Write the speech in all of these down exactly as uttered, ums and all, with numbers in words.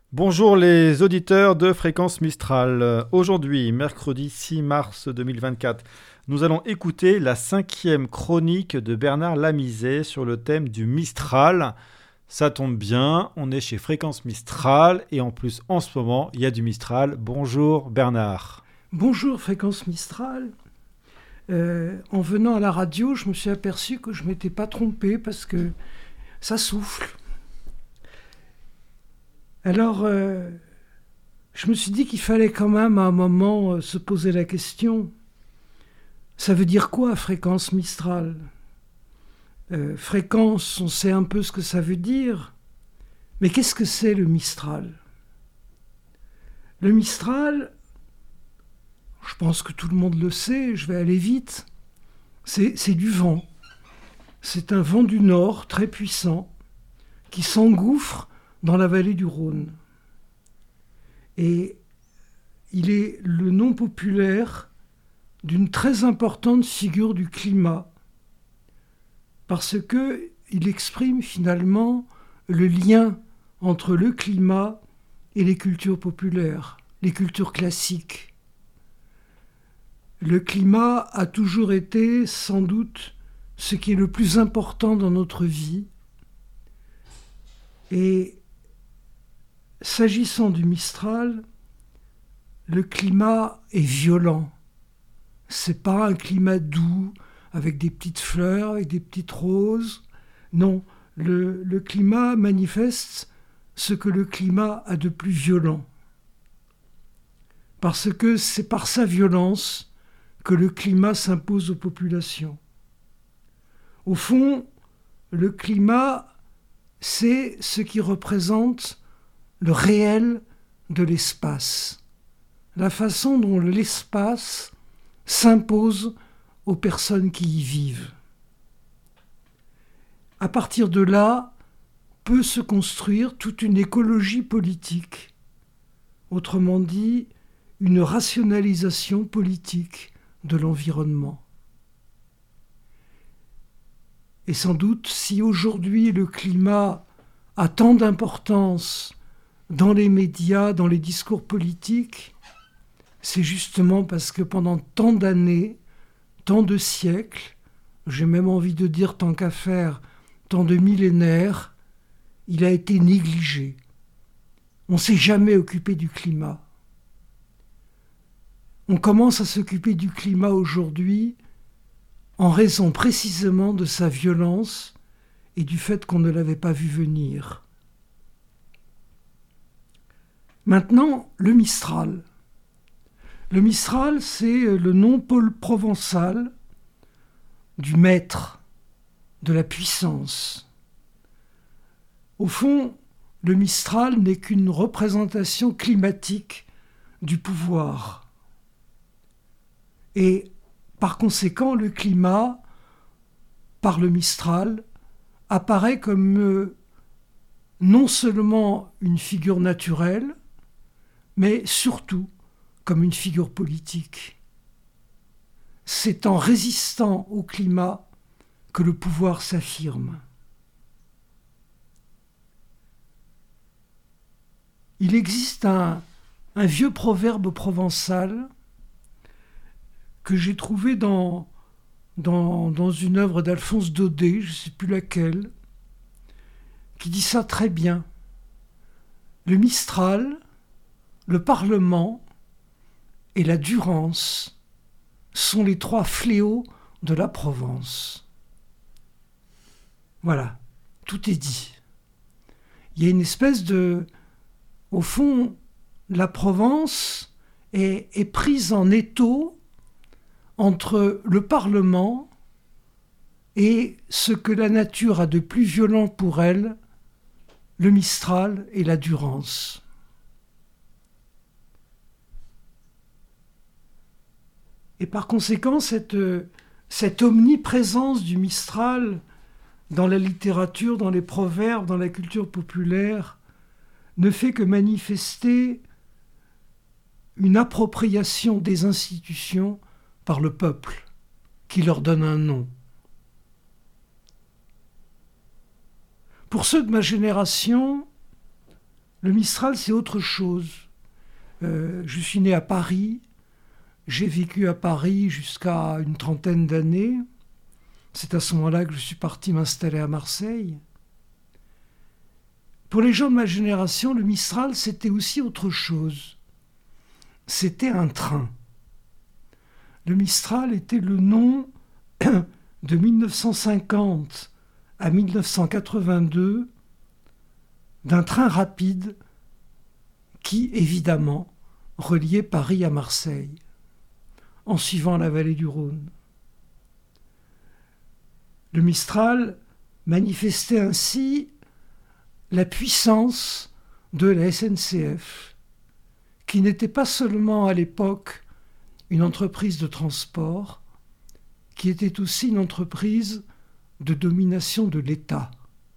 Bonjour les auditeurs de Fréquence Mistral. Aujourd'hui, mercredi six mars deux mille vingt-quatre, nous allons écouter la cinquième chronique de Bernard Lamizet sur le thème du Mistral. Ça tombe bien, on est chez Fréquence Mistral et en plus en ce moment, il y a du Mistral. Bonjour Bernard. Bonjour Fréquence Mistral. Euh, en venant à la radio, je me suis aperçu que je ne m'étais pas trompé parce que ça souffle. Alors, euh, je me suis dit qu'il fallait quand même à un moment euh, se poser la question. Ça veut dire quoi, fréquence Mistral ? euh, Fréquence, on sait un peu ce que ça veut dire. Mais qu'est-ce que c'est le Mistral ? Le Mistral, je pense que tout le monde le sait, je vais aller vite, c'est, c'est du vent. C'est un vent du nord très puissant qui s'engouffre dans la vallée du Rhône. Et il est le nom populaire d'une très importante figure du climat, parce qu'il exprime finalement le lien entre le climat et les cultures populaires, les cultures classiques. Le climat a toujours été sans doute ce qui est le plus important dans notre vie. Et s'agissant du Mistral, le climat est violent. C'est pas un climat doux, avec des petites fleurs, avec des petites roses. Non, le, le climat manifeste ce que le climat a de plus violent. Parce que c'est par sa violence que le climat s'impose aux populations. Au fond, le climat, c'est ce qui représente le réel de l'espace, la façon dont l'espace s'impose aux personnes qui y vivent. À partir de là, peut se construire toute une écologie politique, autrement dit, une rationalisation politique de l'environnement. Et sans doute, si aujourd'hui le climat a tant d'importance dans les médias, dans les discours politiques, c'est justement parce que pendant tant d'années, tant de siècles, j'ai même envie de dire tant qu'à faire, tant de millénaires, il a été négligé. On ne s'est jamais occupé du climat. On commence à s'occuper du climat aujourd'hui en raison précisément de sa violence et du fait qu'on ne l'avait pas vu venir. Maintenant, le Mistral. Le Mistral, c'est le nom provençal du maître, de la puissance. Au fond, le Mistral n'est qu'une représentation climatique du pouvoir. Et par conséquent, le climat, par le Mistral, apparaît comme euh, non seulement une figure naturelle, mais surtout comme une figure politique. C'est en résistant au climat que le pouvoir s'affirme. Il existe un, un vieux proverbe provençal que j'ai trouvé dans, dans, dans une œuvre d'Alphonse Daudet, je ne sais plus laquelle, qui dit ça très bien. Le Mistral, le Parlement et la Durance sont les trois fléaux de la Provence. Voilà, tout est dit. Il y a une espèce de... Au fond, la Provence est, est prise en étau entre le Parlement et ce que la nature a de plus violent pour elle, le Mistral et la Durance. Et par conséquent, cette, cette omniprésence du Mistral dans la littérature, dans les proverbes, dans la culture populaire, ne fait que manifester une appropriation des institutions par le peuple, qui leur donne un nom. Pour ceux de ma génération, Le Mistral, c'est autre chose. Euh, je suis né à Paris, j'ai vécu à Paris jusqu'à une trentaine d'années. C'est à ce moment-là que je suis parti m'installer à Marseille. Pour les gens de ma génération, le Mistral, c'était aussi autre chose. C'était un train. Le Mistral était le nom de mille neuf cent cinquante à mille neuf cent quatre-vingt-deux d'un train rapide qui, évidemment, reliait Paris à Marseille, en suivant la vallée du Rhône. Le Mistral manifestait ainsi la puissance de la S N C F, qui n'était pas seulement à l'époque une entreprise de transport, qui était aussi une entreprise de domination de l'État.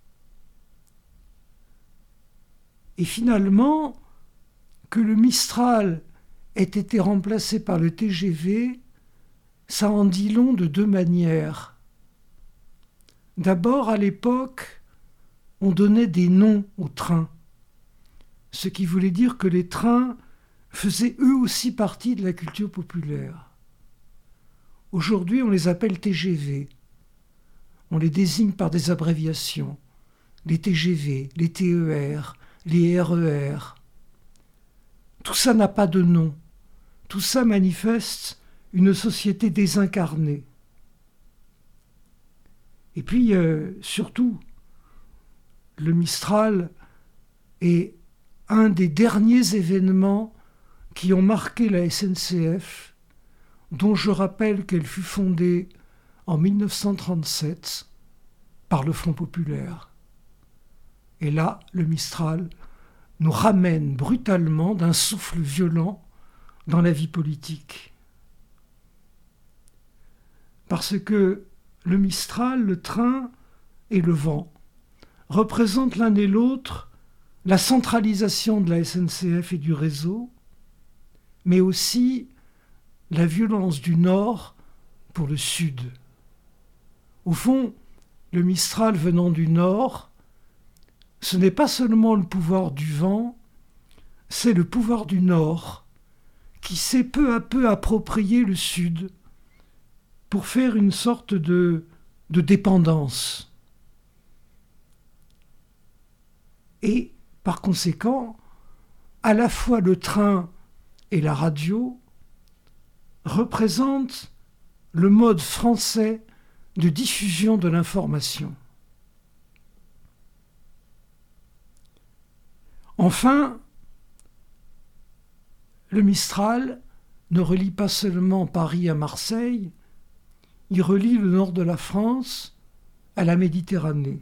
Et finalement, que le Mistral ait été remplacé par le T G V, ça en dit long de deux manières. D'abord, à l'époque, on donnait des noms aux trains, ce qui voulait dire que les trains faisaient eux aussi partie de la culture populaire. Aujourd'hui, on les appelle T G V. On les désigne par des abréviations. Les T G V, les T E R, les R E R. Tout ça n'a pas de nom. Tout ça manifeste une société désincarnée. Et puis, euh, surtout, le Mistral est un des derniers événements qui ont marqué la S N C F, dont je rappelle qu'elle fut fondée en mille neuf cent trente-sept par le Front populaire. Et là, le Mistral nous ramène brutalement d'un souffle violent dans la vie politique. Parce que le Mistral, le train et le vent représentent l'un et l'autre la centralisation de la S N C F et du réseau, mais aussi la violence du Nord pour le Sud. Au fond, le Mistral venant du Nord, ce n'est pas seulement le pouvoir du vent, c'est le pouvoir du Nord qui s'est peu à peu approprié le Sud pour faire une sorte de, de dépendance. Et par conséquent, à la fois le train et la radio représentent le mode français de diffusion de l'information. Enfin, le Mistral ne relie pas seulement Paris à Marseille, il relie le nord de la France à la Méditerranée.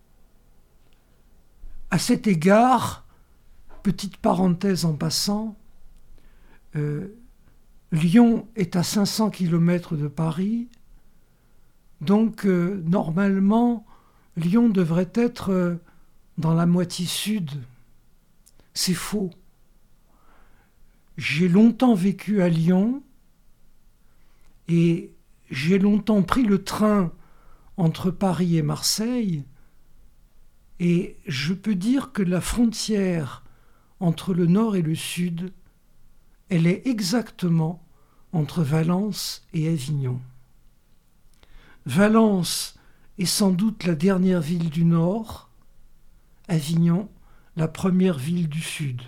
À cet égard, petite parenthèse en passant, euh, Lyon est à cinq cents kilomètres de Paris, donc euh, normalement, Lyon devrait être euh, dans la moitié sud. C'est faux. J'ai longtemps vécu à Lyon et j'ai longtemps pris le train entre Paris et Marseille et je peux dire que la frontière entre le nord et le sud, elle est exactement entre Valence et Avignon. Valence est sans doute la dernière ville du nord, Avignon la première ville du sud.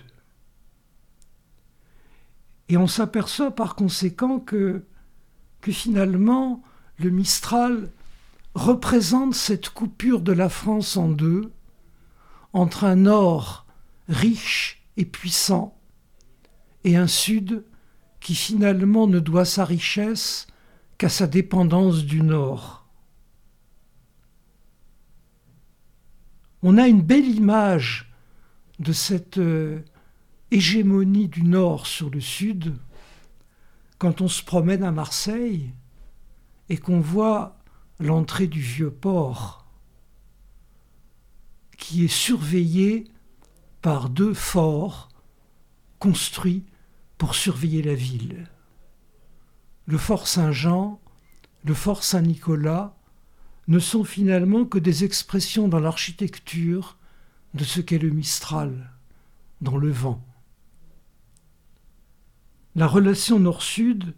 Et on s'aperçoit par conséquent que, que finalement, le Mistral représente cette coupure de la France en deux, entre un nord riche et puissant, et un sud qui finalement ne doit sa richesse qu'à sa dépendance du nord. On a une belle image de cette euh, hégémonie du nord sur le sud quand on se promène à Marseille et qu'on voit l'entrée du vieux port qui est surveillée par deux forts construits pour surveiller la ville. Le fort Saint-Jean, le fort Saint-Nicolas ne sont finalement que des expressions dans l'architecture de ce qu'est le Mistral, dans le vent. La relation nord-sud,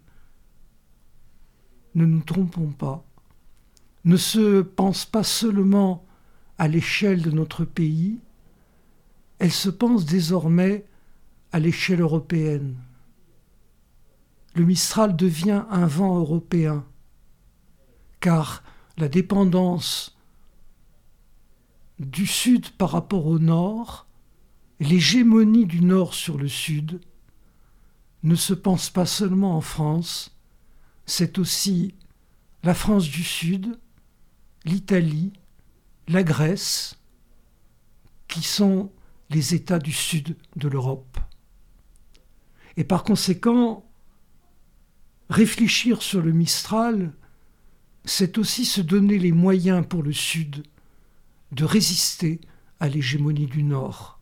ne nous trompons pas, ne se pense pas seulement à l'échelle de notre pays, elle se pense désormais à l'échelle européenne. Le Mistral devient un vent européen, car la dépendance du sud par rapport au nord, l'hégémonie du nord sur le sud, ne se pense pas seulement en France, c'est aussi la France du Sud, l'Italie, la Grèce, qui sont les États du sud de l'Europe. Et par conséquent, réfléchir sur le Mistral, c'est aussi se donner les moyens pour le Sud de résister à l'hégémonie du Nord.